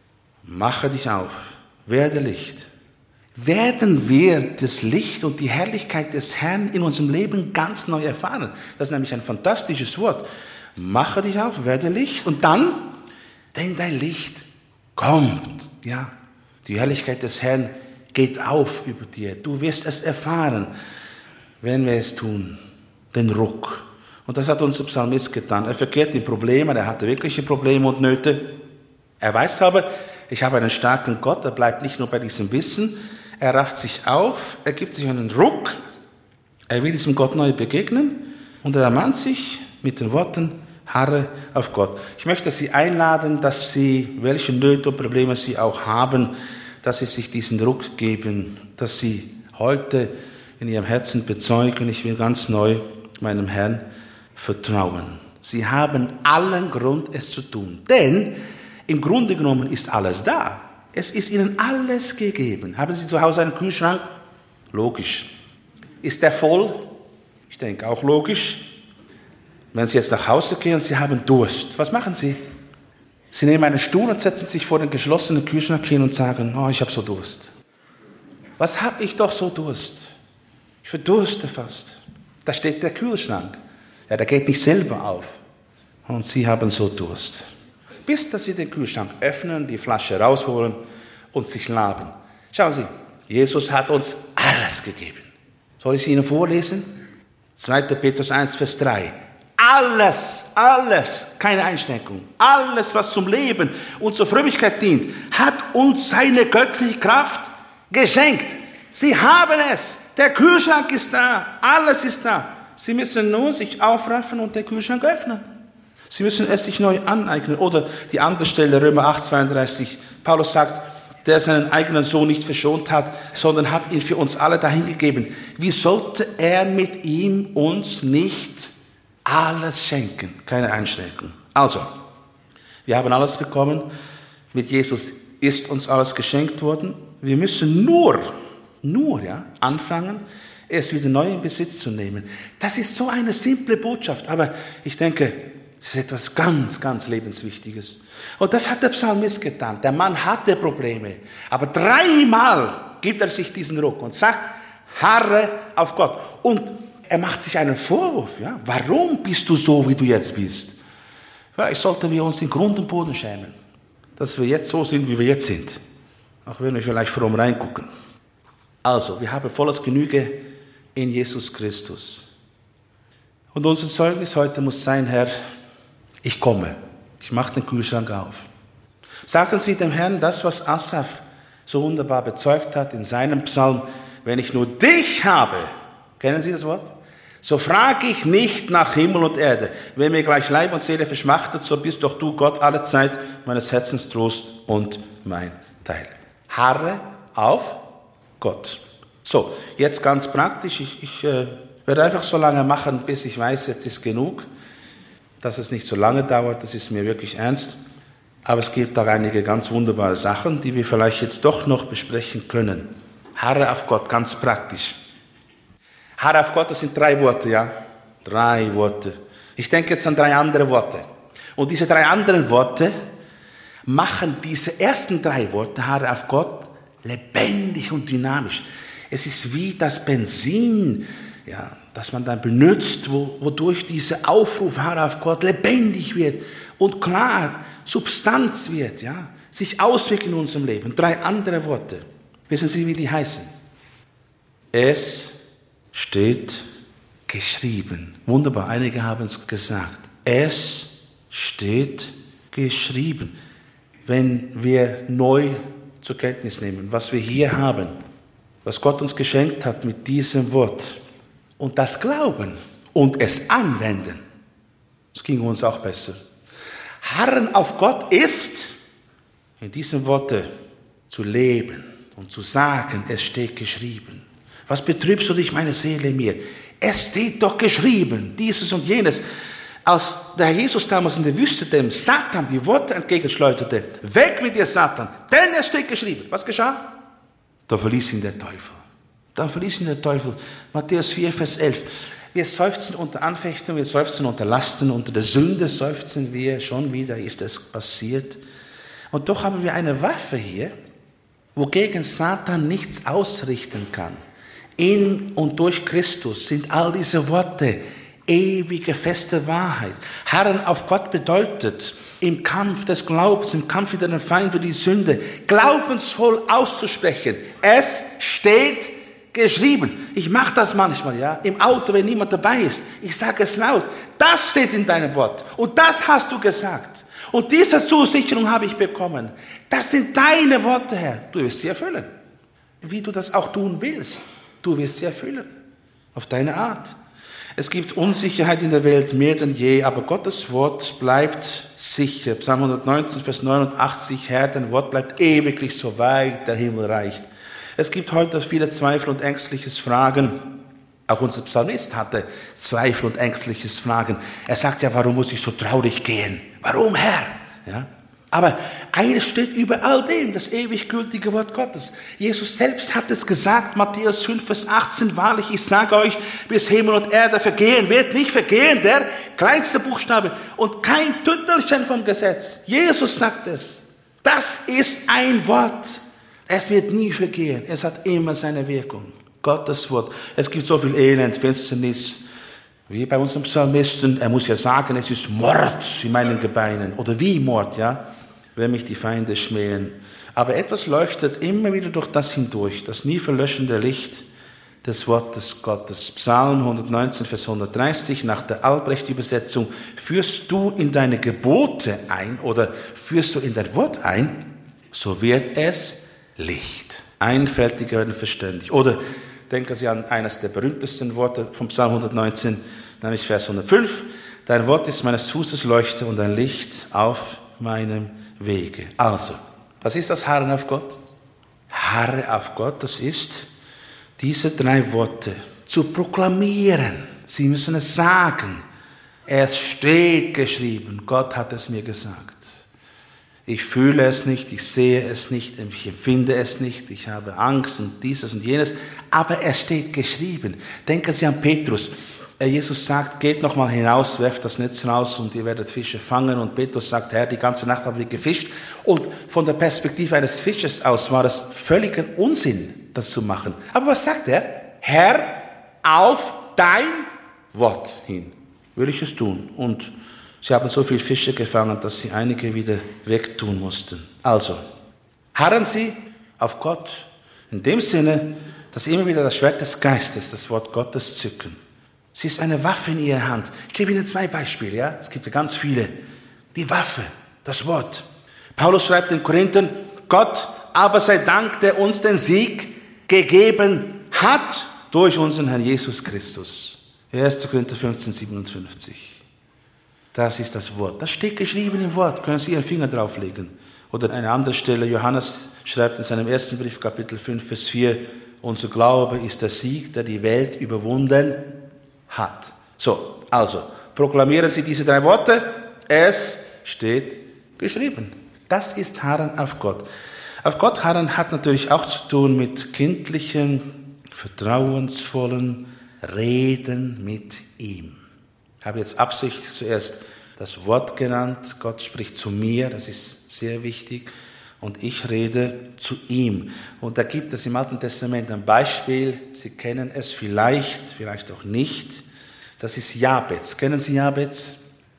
mache dich auf, werde Licht, werden wir das Licht und die Herrlichkeit des Herrn in unserem Leben ganz neu erfahren. Das ist nämlich ein fantastisches Wort. Mache dich auf, werde Licht und dann, denn dein Licht kommt. Ja, die Herrlichkeit des Herrn geht auf über dir. Du wirst es erfahren, wenn wir es tun, den Ruck. Und das hat unser Psalmist getan. Er verkehrt in Problemen, er hatte wirkliche Probleme und Nöte. Er weiß aber, ich habe einen starken Gott, er bleibt nicht nur bei diesem Wissen, er rafft sich auf, er gibt sich einen Ruck, er will diesem Gott neu begegnen und er ermahnt sich mit den Worten, harre auf Gott. Ich möchte Sie einladen, dass Sie, welche Nöte und Probleme Sie auch haben, dass Sie sich diesen Druck geben, dass Sie heute in Ihrem Herzen bezeugen, ich will ganz neu meinem Herrn vertrauen. Sie haben allen Grund, es zu tun. Denn im Grunde genommen ist alles da. Es ist Ihnen alles gegeben. Haben Sie zu Hause einen Kühlschrank? Logisch. Ist der voll? Ich denke auch logisch. Wenn Sie jetzt nach Hause gehen und Sie haben Durst, was machen Sie? Sie nehmen einen Stuhl und setzen sich vor den geschlossenen Kühlschrank hin und sagen, oh, ich habe so Durst. Was habe ich doch so Durst? Ich verdurste fast. Da steht der Kühlschrank. Ja, der geht nicht selber auf. Und Sie haben so Durst. Bis dass Sie den Kühlschrank öffnen, die Flasche rausholen und sich laben. Schauen Sie, Jesus hat uns alles gegeben. Soll ich es Ihnen vorlesen? 2. Petrus 1, Vers 3. Alles, keine Einschränkung, alles, was zum Leben und zur Frömmigkeit dient, hat uns seine göttliche Kraft geschenkt. Sie haben es. Der Kühlschrank ist da. Alles ist da. Sie müssen nur sich aufraffen und den Kühlschrank öffnen. Sie müssen es sich neu aneignen. Oder die andere Stelle, Römer 8, 32. Paulus sagt, der seinen eigenen Sohn nicht verschont hat, sondern hat ihn für uns alle dahingegeben. Wie sollte er mit ihm uns nicht alles schenken? Keine Einschränkung. Also, wir haben alles bekommen. Mit Jesus ist uns alles geschenkt worden. Wir müssen nur anfangen, es wieder neu in Besitz zu nehmen. Das ist so eine simple Botschaft, aber ich denke, es ist etwas ganz, ganz Lebenswichtiges. Und das hat der Psalmist getan. Der Mann hatte Probleme, aber 3-mal gibt er sich diesen Ruck und sagt, harre auf Gott. Und er macht sich einen Vorwurf. Ja? Warum bist du so, wie du jetzt bist? Vielleicht sollten wir uns in Grund und Boden schämen, dass wir jetzt so sind, wie wir jetzt sind. Auch wenn wir vielleicht fromm reingucken. Also, wir haben volles Genüge in Jesus Christus. Und unser Zeugnis heute muss sein, Herr, ich komme. Ich mache den Kühlschrank auf. Sagen Sie dem Herrn das, was Asaf so wunderbar bezeugt hat in seinem Psalm. Wenn ich nur dich habe, kennen Sie das Wort? So frage ich nicht nach Himmel und Erde. Wenn mir gleich Leib und Seele verschmachtet, so bist doch du, Gott, alle Zeit meines Herzens Trost und mein Teil. Harre auf Gott. So, jetzt ganz praktisch. Ich werde einfach so lange machen, bis ich weiß, jetzt ist genug. Dass es nicht so lange dauert, das ist mir wirklich ernst. Aber es gibt auch einige ganz wunderbare Sachen, die wir vielleicht jetzt doch noch besprechen können. Harre auf Gott, ganz praktisch. Harre auf Gott, das sind 3 Worte, ja? 3 Worte. Ich denke jetzt an 3 andere Worte. Und diese 3 anderen Worte machen diese ersten 3 Worte, Harre auf Gott, lebendig und dynamisch. Es ist wie das Benzin, ja, das man dann benutzt, wodurch dieser Aufruf, Harre auf Gott, lebendig wird und klar, Substanz wird, ja, sich auswirkt in unserem Leben. 3 andere Worte. Wissen Sie, wie die heißen? Es steht geschrieben. Wunderbar, einige haben es gesagt. Es steht geschrieben. Wenn wir neu zur Kenntnis nehmen, was wir hier haben, was Gott uns geschenkt hat mit diesem Wort und das glauben und es anwenden, es ging uns auch besser. Harren auf Gott ist, in diesem Worte zu leben und zu sagen, es steht geschrieben. Was betrübst du dich, meine Seele, mir? Es steht doch geschrieben, dieses und jenes. Als der Herr Jesus damals in der Wüste dem Satan die Worte entgegenschleuderte, weg mit dir, Satan, denn es steht geschrieben. Was geschah? Da verließ ihn der Teufel. Matthäus 4, Vers 11. Wir seufzen unter Anfechtung, wir seufzen unter Lasten, unter der Sünde seufzen wir, schon wieder ist es passiert. Und doch haben wir eine Waffe hier, wogegen Satan nichts ausrichten kann. In und durch Christus sind all diese Worte ewige, feste Wahrheit. Harren auf Gott bedeutet, im Kampf des Glaubens, im Kampf mit den Feind und die Sünde, glaubensvoll auszusprechen. Es steht geschrieben. Ich mache das manchmal, ja, im Auto, wenn niemand dabei ist. Ich sage es laut. Das steht in deinem Wort. Und das hast du gesagt. Und diese Zusicherung habe ich bekommen. Das sind deine Worte, Herr. Du wirst sie erfüllen. Wie du das auch tun willst. Du wirst sie erfüllen. Auf deine Art. Es gibt Unsicherheit in der Welt mehr denn je, aber Gottes Wort bleibt sicher. Psalm 119, Vers 89, Herr, dein Wort bleibt ewiglich, so weit der Himmel reicht. Es gibt heute viele Zweifel und ängstliches Fragen. Auch unser Psalmist hatte Zweifel und ängstliches Fragen. Er sagt ja, warum muss ich so traurig gehen? Warum, Herr? Ja. Aber eines steht über all dem, das ewig gültige Wort Gottes. Jesus selbst hat es gesagt, Matthäus 5, Vers 18, wahrlich, ich sage euch, bis Himmel und Erde vergehen, wird nicht vergehen, der kleinste Buchstabe und kein Tüttelchen vom Gesetz. Jesus sagt es. Das ist ein Wort. Es wird nie vergehen. Es hat immer seine Wirkung. Gottes Wort. Es gibt so viel Elend, Finsternis, wie bei unserem Psalmisten. Er muss ja sagen, es ist Mord in meinen Gebeinen. Oder wie Mord, ja, wenn mich die Feinde schmähen. Aber etwas leuchtet immer wieder durch das hindurch, das nie verlöschende Licht des Wortes Gottes. Psalm 119, Vers 130, nach der Albrecht-Übersetzung, führst du in deine Gebote ein oder führst du in dein Wort ein, so wird es Licht. Einfältig werden verständig. Oder denken Sie an eines der berühmtesten Worte vom Psalm 119, nämlich Vers 105. Dein Wort ist meines Fußes Leuchte und ein Licht auf meinem Wege. Also, was ist das Harren auf Gott? Harre auf Gott, das ist, diese 3 Worte zu proklamieren. Sie müssen es sagen. Es steht geschrieben. Gott hat es mir gesagt. Ich fühle es nicht, ich sehe es nicht, ich empfinde es nicht, ich habe Angst und dieses und jenes, aber es steht geschrieben. Denken Sie an Petrus. Jesus sagt, geht noch mal hinaus, werft das Netz raus und ihr werdet Fische fangen. Und Petrus sagt, Herr, die ganze Nacht haben wir gefischt. Und von der Perspektive eines Fischers aus war es völliger Unsinn, das zu machen. Aber was sagt er? Herr, auf dein Wort hin will ich es tun. Und sie haben so viele Fische gefangen, dass sie einige wieder wegtun mussten. Also, harren Sie auf Gott in dem Sinne, dass immer wieder das Schwert des Geistes, das Wort Gottes zücken. Sie ist eine Waffe in Ihrer Hand. Ich gebe Ihnen 2 Beispiele. Ja? Es gibt ja ganz viele. Die Waffe, das Wort. Paulus schreibt den Korinthern, Gott aber sei Dank, der uns den Sieg gegeben hat durch unseren Herrn Jesus Christus. 1. Korinther 15, 57. Das ist das Wort. Das steht geschrieben im Wort. Können Sie Ihren Finger drauflegen. Oder eine andere Stelle, Johannes schreibt in seinem ersten Brief, Kapitel 5, Vers 4, unser Glaube ist der Sieg, der die Welt überwunden hat. So, also, proklamieren Sie diese 3 Worte. Es steht geschrieben. Das ist Harren auf Gott. Auf Gott harren hat natürlich auch zu tun mit kindlichen, vertrauensvollen Reden mit ihm. Ich habe jetzt Absicht zuerst das Wort genannt. Gott spricht zu mir, das ist sehr wichtig. Und ich rede zu ihm. Und da gibt es im Alten Testament ein Beispiel, Sie kennen es vielleicht auch nicht. Das ist Jabez. Kennen Sie Jabez?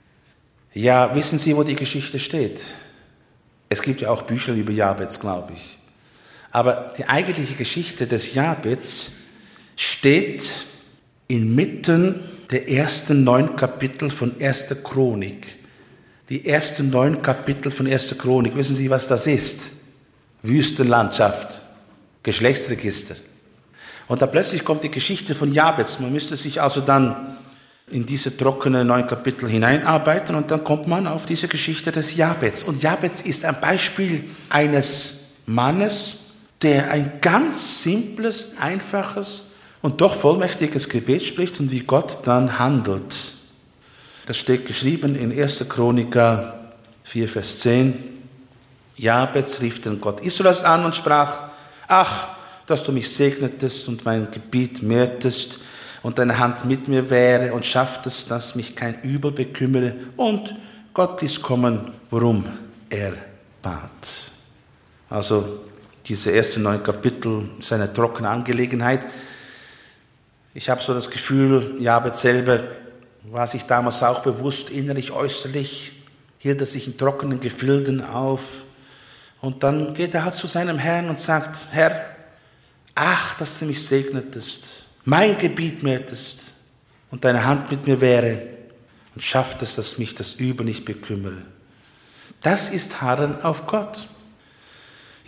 Ja, wissen Sie, wo die Geschichte steht? Es gibt ja auch Bücher über Jabez, glaube ich. Aber die eigentliche Geschichte des Jabez steht inmitten der ersten 9 Kapitel von 1. Chronik. Die ersten 9 Kapitel von 1. Chronik, wissen Sie, was das ist? Wüstenlandschaft, Geschlechtsregister. Und da plötzlich kommt die Geschichte von Jabez. Man müsste sich also dann in diese trockenen 9 Kapitel hineinarbeiten und dann kommt man auf diese Geschichte des Jabez. Und Jabez ist ein Beispiel eines Mannes, der ein ganz simples, einfaches und doch vollmächtiges Gebet spricht und wie Gott dann handelt. Das steht geschrieben in 1. Chroniker 4, Vers 10. Jabez rief den Gott Israels an und sprach, ach, dass du mich segnetest und mein Gebiet mehrtest und deine Hand mit mir wäre und schafftest, dass mich kein Übel bekümmere. Und Gott ließ kommen, worum er bat. Also diese ersten 9 Kapitel ist eine trockene Angelegenheit. Ich habe so das Gefühl, Jabez selber war sich damals auch bewusst, innerlich, äußerlich, hielt er sich in trockenen Gefilden auf. Und dann geht er halt zu seinem Herrn und sagt, Herr, ach, dass du mich segnetest, mein Gebiet mehrtest und deine Hand mit mir wäre und schafftest, dass mich das Übel nicht bekümmere. Das ist Harren auf Gott.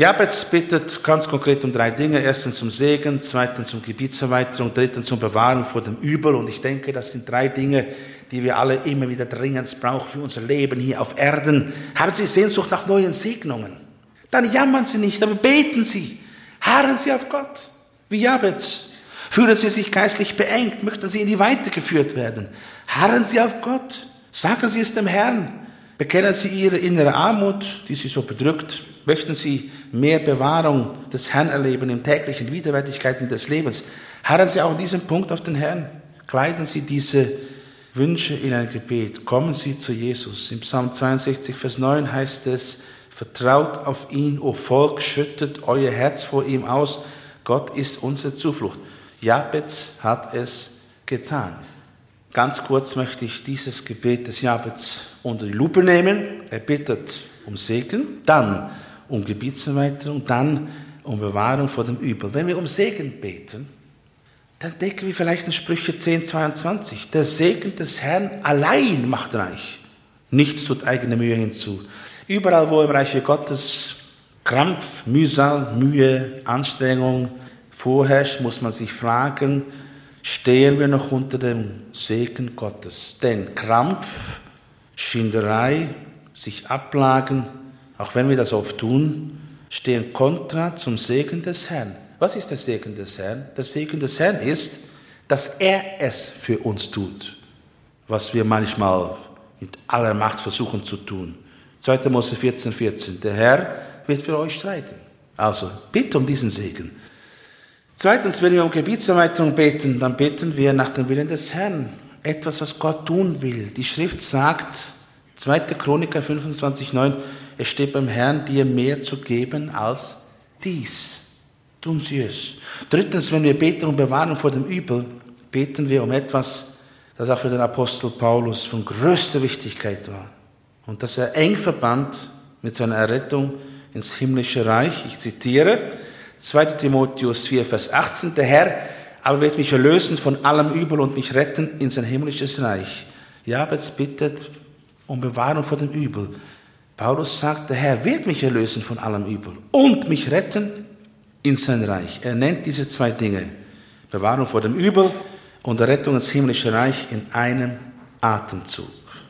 Jabez bittet ganz konkret um 3 Dinge. Erstens um Segen, zweitens um Gebietserweiterung, drittens um Bewahrung vor dem Übel. Und ich denke, das sind 3 Dinge, die wir alle immer wieder dringend brauchen für unser Leben hier auf Erden. Haben Sie Sehnsucht nach neuen Segnungen? Dann jammern Sie nicht, aber beten Sie. Harren Sie auf Gott, wie Jabez. Fühlen Sie sich geistlich beengt, möchten Sie in die Weite geführt werden. Harren Sie auf Gott, sagen Sie es dem Herrn. Bekennen Sie Ihre innere Armut, die Sie so bedrückt. Möchten Sie mehr Bewahrung des Herrn erleben in täglichen Widerwärtigkeiten des Lebens. Harren Sie auch an diesem Punkt auf den Herrn. Kleiden Sie diese Wünsche in ein Gebet. Kommen Sie zu Jesus. Im Psalm 62, Vers 9 heißt es, vertraut auf ihn, o Volk, schüttet euer Herz vor ihm aus. Gott ist unsere Zuflucht. Jabez hat es getan. Ganz kurz möchte ich dieses Gebet des Jabez unter die Lupe nehmen. Er bittet um Segen, dann um Gebietserweiterung, dann um Bewahrung vor dem Übel. Wenn wir um Segen beten, dann denken wir vielleicht an Sprüche 10, 22. Der Segen des Herrn allein macht reich. Nichts tut eigene Mühe hinzu. Überall, wo im Reiche Gottes Krampf, Mühsal, Mühe, Anstrengung vorherrscht, muss man sich fragen, stehen wir noch unter dem Segen Gottes? Denn Krampf, Schinderei, sich abplagen, auch wenn wir das oft tun, stehen kontra zum Segen des Herrn. Was ist der Segen des Herrn? Der Segen des Herrn ist, dass er es für uns tut, was wir manchmal mit aller Macht versuchen zu tun. 2. Mose 14, 14. Der Herr wird für euch streiten. Also, bitte um diesen Segen. Zweitens, wenn wir um Gebietserweiterung beten, dann beten wir nach dem Willen des Herrn. Etwas, was Gott tun will. Die Schrift sagt, 2. Chroniker 25, 9, es steht beim Herrn, dir mehr zu geben als dies. Tun Sie es. Drittens, wenn wir beten um Bewahrung vor dem Übel, beten wir um etwas, das auch für den Apostel Paulus von größter Wichtigkeit war. Und das er eng verband mit seiner Errettung ins himmlische Reich. Ich zitiere 2. Timotheus 4, Vers 18. Der Herr aber wird mich erlösen von allem Übel und mich retten in sein himmlisches Reich. Jabez bittet um Bewahrung vor dem Übel. Paulus sagt, der Herr wird mich erlösen von allem Übel und mich retten in sein Reich. Er nennt diese 2 Dinge, Bewahrung vor dem Übel und Rettung ins himmlische Reich in einem Atemzug.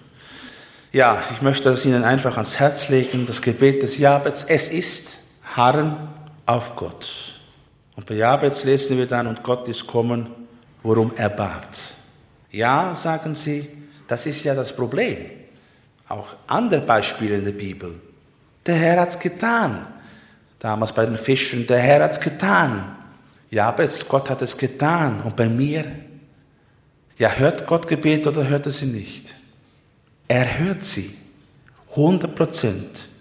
Ja, ich möchte das Ihnen einfach ans Herz legen, das Gebet des Jabez. Es ist Harren auf Gott. Und bei Jabez lesen wir dann, und Gott ist kommen, worum er bat. Ja, sagen Sie, das ist ja das Problem. Auch andere Beispiele in der Bibel. Der Herr hat's getan. Damals bei den Fischen, der Herr hat's getan. Jabez, Gott hat es getan. Und bei mir? Ja, hört Gott Gebet oder hört er sie nicht? Er hört sie. 100%.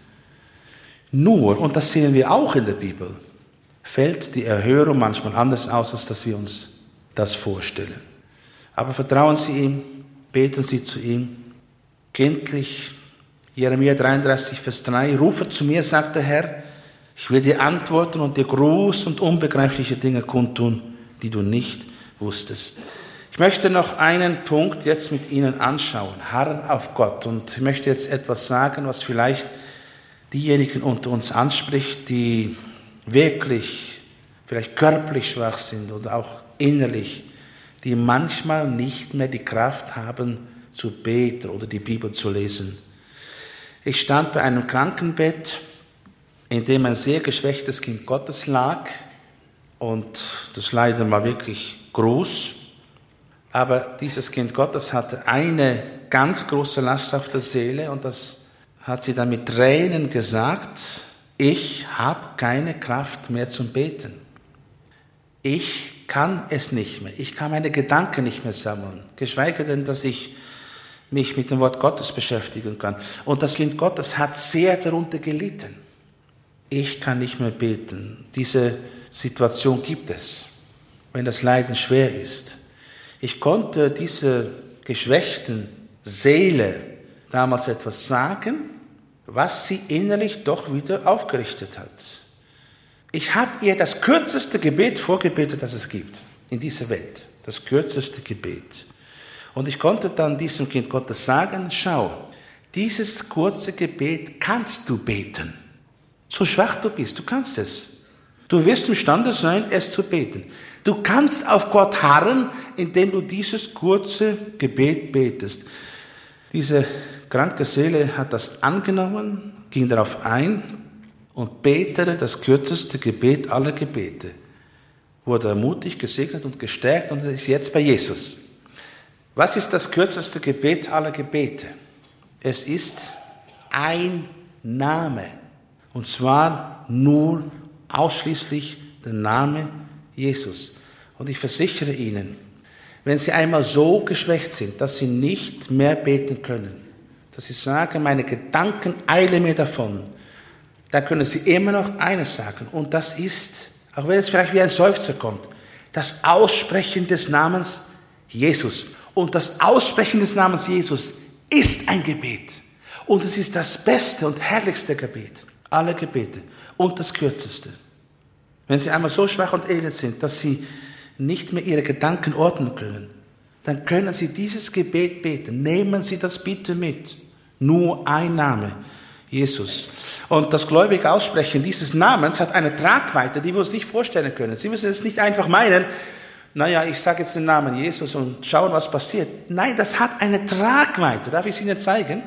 Nur, und das sehen wir auch in der Bibel, fällt die Erhörung manchmal anders aus, als dass wir uns das vorstellen. Aber vertrauen Sie ihm, beten Sie zu ihm. Kindlich, Jeremia 33, Vers 3, rufe zu mir, sagt der Herr, ich will dir antworten und dir groß und unbegreifliche Dinge kundtun, die du nicht wusstest. Ich möchte noch einen Punkt jetzt mit Ihnen anschauen, Harren auf Gott. Und ich möchte jetzt etwas sagen, was vielleicht diejenigen unter uns anspricht, die wirklich vielleicht körperlich schwach sind oder auch innerlich, die manchmal nicht mehr die Kraft haben, zu beten oder die Bibel zu lesen. Ich stand bei einem Krankenbett, in dem ein sehr geschwächtes Kind Gottes lag, und das Leiden war wirklich groß. Aber dieses Kind Gottes hatte eine ganz große Last auf der Seele, und das hat sie dann mit Tränen gesagt: Ich habe keine Kraft mehr zum Beten. Ich kann es nicht mehr. Ich kann meine Gedanken nicht mehr sammeln. Geschweige denn, dass ich mich mit dem Wort Gottes beschäftigen kann. Und das Kind Gottes hat sehr darunter gelitten. Ich kann nicht mehr beten. Diese Situation gibt es, wenn das Leiden schwer ist. Ich konnte dieser geschwächten Seele damals etwas sagen, was sie innerlich doch wieder aufgerichtet hat. Ich habe ihr das kürzeste Gebet vorgebetet, das es gibt in dieser Welt. Das kürzeste Gebet. Und ich konnte dann diesem Kind Gottes sagen: Schau, dieses kurze Gebet kannst du beten. So schwach du bist, du kannst es. Du wirst imstande sein, es zu beten. Du kannst auf Gott harren, indem du dieses kurze Gebet betest. Diese kranke Seele hat das angenommen, ging darauf ein und betete das kürzeste Gebet aller Gebete. Wurde ermutigt, gesegnet und gestärkt und ist jetzt bei Jesus. Was ist das kürzeste Gebet aller Gebete? Es ist ein Name. Und zwar nur ausschließlich der Name Jesus. Und ich versichere Ihnen, wenn Sie einmal so geschwächt sind, dass Sie nicht mehr beten können, dass Sie sagen, meine Gedanken eilen mir davon, dann können Sie immer noch eines sagen. Und das ist, auch wenn es vielleicht wie ein Seufzer kommt, das Aussprechen des Namens Jesus. Und das Aussprechen des Namens Jesus ist ein Gebet. Und es ist das beste und herrlichste Gebet aller Gebete und das kürzeste. Wenn Sie einmal so schwach und elend sind, dass Sie nicht mehr Ihre Gedanken ordnen können, dann können Sie dieses Gebet beten. Nehmen Sie das bitte mit. Nur ein Name, Jesus. Und das gläubige Aussprechen dieses Namens hat eine Tragweite, die wir uns nicht vorstellen können. Sie müssen es nicht einfach meinen, naja, ich sage jetzt den Namen Jesus und schauen, was passiert. Nein, das hat eine Tragweite. Darf ich es Ihnen zeigen?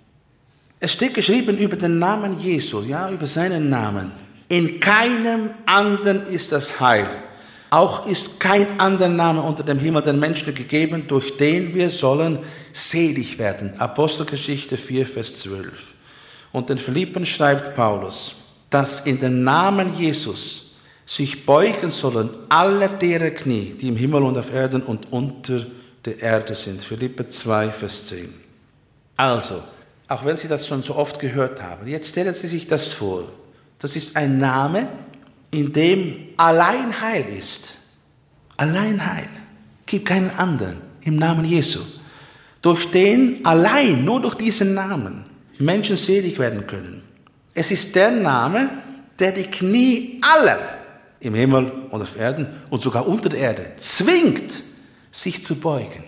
Es steht geschrieben über den Namen Jesu, ja, über seinen Namen. In keinem anderen ist das Heil. Auch ist kein anderer Name unter dem Himmel den Menschen gegeben, durch den wir sollen selig werden. Apostelgeschichte 4, Vers 12. Und den Philippern schreibt Paulus, dass in den Namen Jesus sich beugen sollen alle derer Knie, die im Himmel und auf Erden und unter der Erde sind. Philipper 2, Vers 10. Also, auch wenn Sie das schon so oft gehört haben, jetzt stellen Sie sich das vor. Das ist ein Name, in dem allein Heil ist. Allein Heil. Gibt keinen anderen im Namen Jesu. Durch den allein, nur durch diesen Namen, Menschen selig werden können. Es ist der Name, der die Knie aller im Himmel und auf Erden und sogar unter der Erde zwingt, sich zu beugen.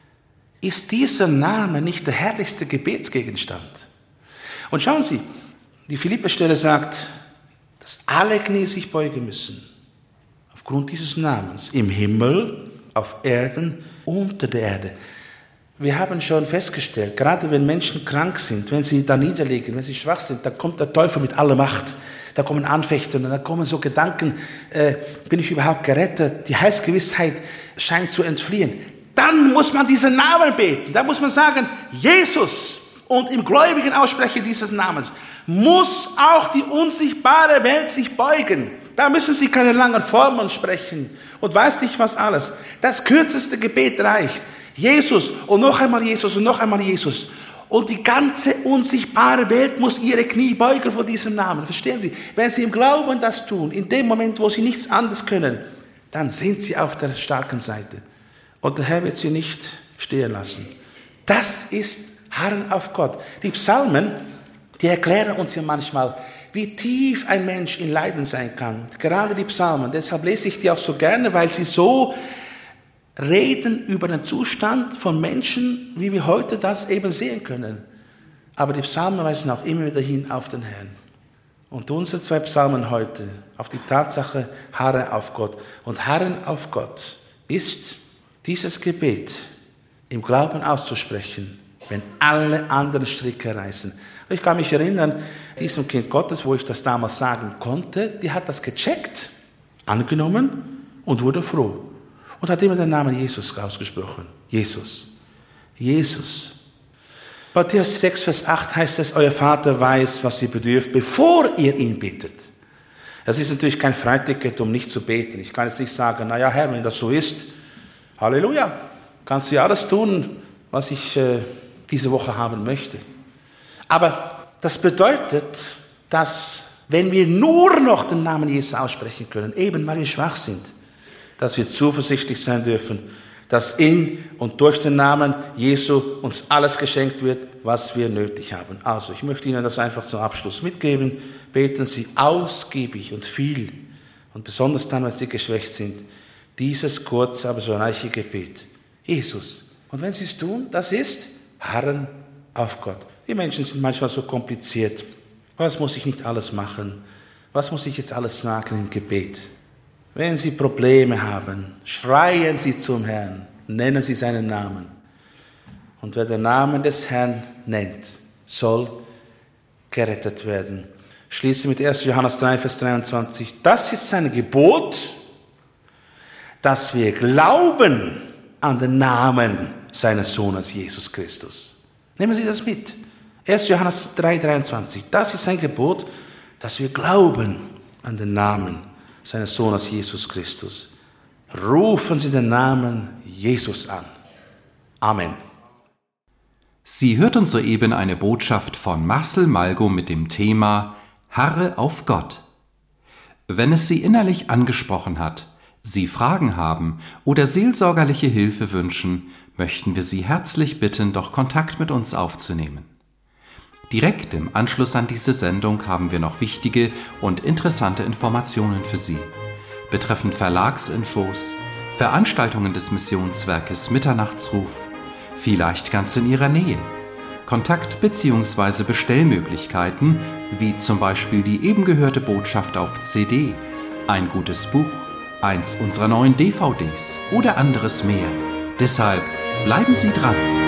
Ist dieser Name nicht der herrlichste Gebetsgegenstand? Und schauen Sie, die Philipperstelle sagt, dass alle Knie sich beugen müssen. Aufgrund dieses Namens. Im Himmel, auf Erden, unter der Erde. Wir haben schon festgestellt, gerade wenn Menschen krank sind, wenn sie da niederliegen, wenn sie schwach sind, da kommt der Teufel mit aller Macht. Da kommen Anfechtungen, da kommen so Gedanken, bin ich überhaupt gerettet? Die Heilsgewissheit scheint zu entfliehen. Dann muss man diesen Namen beten. Da muss man sagen, Jesus. Und im gläubigen Aussprechen dieses Namens muss auch die unsichtbare Welt sich beugen. Da müssen Sie keine langen Formeln sprechen und weiß nicht was alles. Das kürzeste Gebet reicht. Jesus und noch einmal Jesus und noch einmal Jesus. Und die ganze unsichtbare Welt muss ihre Knie beugen vor diesem Namen. Verstehen Sie? Wenn Sie im Glauben das tun, in dem Moment, wo Sie nichts anderes können, dann sind Sie auf der starken Seite. Und der Herr wird Sie nicht stehen lassen. Das ist Harren auf Gott. Die Psalmen, die erklären uns ja manchmal, wie tief ein Mensch in Leiden sein kann. Gerade die Psalmen. Deshalb lese ich die auch so gerne, weil sie so reden über den Zustand von Menschen, wie wir heute das eben sehen können. Aber die Psalmen weisen auch immer wieder hin auf den Herrn. Und unsere 2 Psalmen heute auf die Tatsache, harre auf Gott. Und harren auf Gott ist dieses Gebet im Glauben auszusprechen, wenn alle anderen Stricke reißen. Ich kann mich erinnern, diesem Kind Gottes, wo ich das damals sagen konnte, die hat das gecheckt, angenommen und wurde froh. Und hat immer den Namen Jesus ausgesprochen. Jesus. Jesus. Matthäus 6, Vers 8 heißt es, euer Vater weiß, was ihr bedürft, bevor ihr ihn bittet. Das ist natürlich kein Freiticket, um nicht zu beten. Ich kann jetzt nicht sagen, naja Herr, wenn das so ist, Halleluja, kannst du ja alles tun, was ich diese Woche haben möchte. Aber das bedeutet, dass wenn wir nur noch den Namen Jesus aussprechen können, eben weil wir schwach sind, dass wir zuversichtlich sein dürfen, dass in und durch den Namen Jesu uns alles geschenkt wird, was wir nötig haben. Also, ich möchte Ihnen das einfach zum Abschluss mitgeben. Beten Sie ausgiebig und viel und besonders dann, wenn Sie geschwächt sind, dieses kurze, aber so reiche Gebet. Jesus. Und wenn Sie es tun, das ist Harren auf Gott. Die Menschen sind manchmal so kompliziert. Was muss ich nicht alles machen? Was muss ich jetzt alles sagen im Gebet? Wenn Sie Probleme haben, schreien Sie zum Herrn, nennen Sie seinen Namen. Und wer den Namen des Herrn nennt, soll gerettet werden. Ich schließe mit 1. Johannes 3, Vers 23. Das ist sein Gebot, dass wir glauben an den Namen seines Sohnes Jesus Christus. Nehmen Sie das mit. 1. Johannes 3, 23. Das ist sein Gebot, dass wir glauben an den Namen seines Sohnes Jesus Christus. Rufen Sie den Namen Jesus an. Amen. Sie hörten soeben eine Botschaft von Marcel Malgo mit dem Thema Harre auf Gott. Wenn es Sie innerlich angesprochen hat, Sie Fragen haben oder seelsorgerliche Hilfe wünschen, möchten wir Sie herzlich bitten, doch Kontakt mit uns aufzunehmen. Direkt im Anschluss an diese Sendung haben wir noch wichtige und interessante Informationen für Sie. Betreffend Verlagsinfos, Veranstaltungen des Missionswerkes Mitternachtsruf, vielleicht ganz in Ihrer Nähe, Kontakt- bzw. Bestellmöglichkeiten, wie zum Beispiel die eben gehörte Botschaft auf CD, ein gutes Buch, eins unserer neuen DVDs oder anderes mehr. Deshalb bleiben Sie dran!